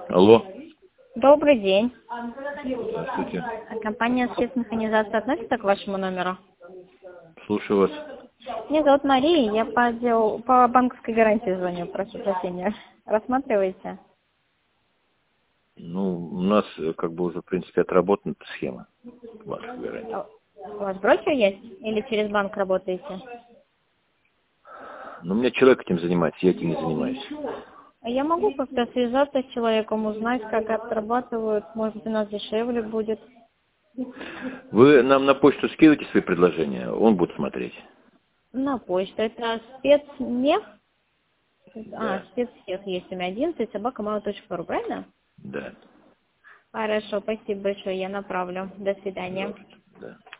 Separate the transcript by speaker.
Speaker 1: Алло.
Speaker 2: Добрый день.
Speaker 1: Здравствуйте.
Speaker 2: Компания спецмеханизации относится к вашему номеру?
Speaker 1: Слушаю вас.
Speaker 2: Меня зовут Мария, я по банковской гарантии звоню, прошу прощения. Рассматриваете?
Speaker 1: Ну, у нас как бы уже, в принципе, отработана эта схема. Ваша гарантия.
Speaker 2: У вас брокер есть или через банк работаете?
Speaker 1: Но у меня человек этим занимается, я этим не занимаюсь.
Speaker 2: Я могу как-то связаться с человеком, узнать, как отрабатывают, может быть, у нас дешевле будет.
Speaker 1: Вы нам на почту скидывайте свои предложения, он будет смотреть.
Speaker 2: На почту. Это спецмех?
Speaker 1: Да.
Speaker 2: Спецмех есть у меня 11, @mail.ru, правильно?
Speaker 1: Да.
Speaker 2: Хорошо, спасибо большое, я направлю. До свидания.
Speaker 1: Да.